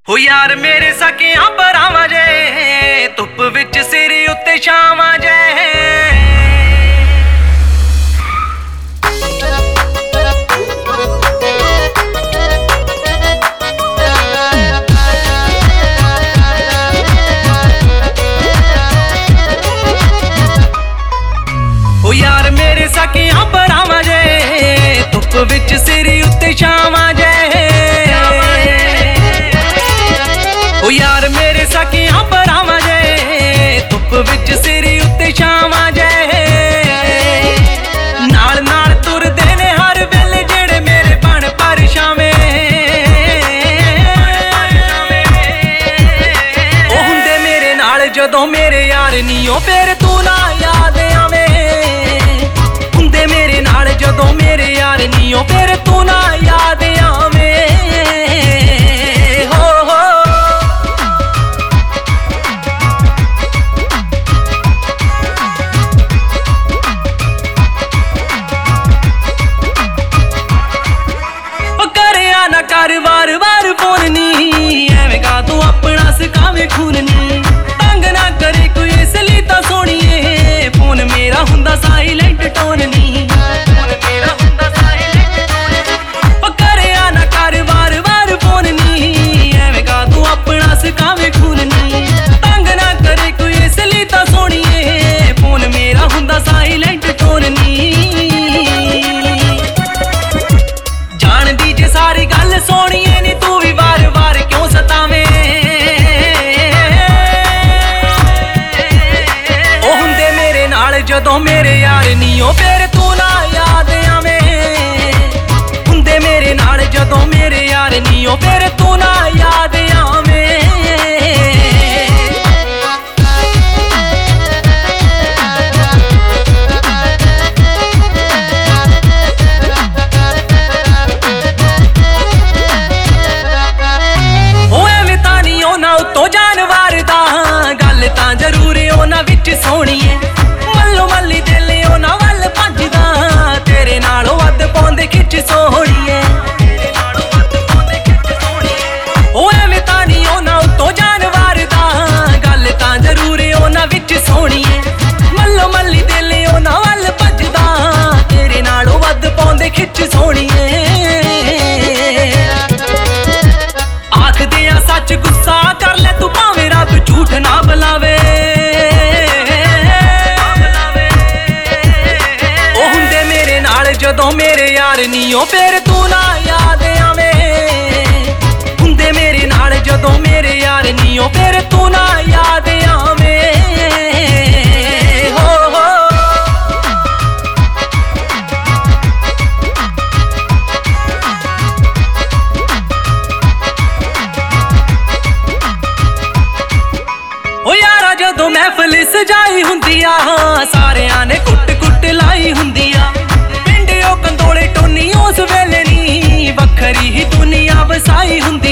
ਹੋ ਯਾਰ ਮੇਰੇ ਸਕਿਆਂ ਭਰਾਵਾਂ ਜੇ ਧੁੱਪ ਵਿੱਚ ਸਿਰ ਉੱਤੇ ਛਾਵਾਂ ਜੇ ਹੋ ਯਾਰ ਮੇਰੇ ਸਕਿਆਂ ਭਰਾਵਾਂ ਜੇ ਧੁੱਪ ਵਿੱਚ ਸਿਰ ਉੱਤੇ ਛਾਵਾਂ ਜੇ ओ यार मेरे सकियां भरावां जे धुप विच सिर उत्ते छावां जे नाल नाल तुरदे ने हर वेले जेड़े मेरे बण परछावें ओ हुंदे मेरे नाल जदों मेरे यार नी ओ फिर तू ना याद आवें हुंदे मेरे नाल जदों मेरे यार नी ओ फिर तू ना याद आवें वार वार फोन नी एवें का तू अपना सिखावे खून नी तंग ना करे कोई इसलिए तो सोनिए फोन मेरा हुंदा साइलेंट टोन नी फोन मेरा हुंदा साइलेंट टोन ओ करे ना कर वार वार फोन नी एवें का तू अपना सिखावे खून नी तंग ना करे कोई इसलिए तो सोनिए फोन मेरा हुंदा साइलेंट टोन नी जान दी जे सारी गल सोनी जदों मेरे यार नी ओ फिर तू ना याद आवें हुंदे मेरे नाल जदों मेरे यार नी ओ फिर तू ना याद आवें ओ एवें तां नी ओना उत्तों जानवर दा गल तां जरूर ओना विच सोहणी है मल्लो मल्ली दिल ओना वल भजदा तेरे नालों वध पाउंदे खिच सोहणीए ओ एवें तां नी ओना उत्तों जानवर दा गल तां जरूर ओना विच सोहणी है मल्लो मल्ली दिल ओना वल भजदा तेरे नालों वध पाउंदे खिच सोहणीए आखदे आ सच गुस्सा कर ले तू भावें रब झूठ ना बुलावे जदों मेरे यार नी ओ फिर तू ना याद आवें हुंदे मेरे नाल जदों मेरे यार नी ओ फिर तू ना याद आवें हो ओ यारा जदों महफिल सजाई हुंदी आ सारियां ने कुट कुट लाई हुंदी आ कंदोले टोनी उस वेले नी वखरी ही दुनिया वसाई हुंदी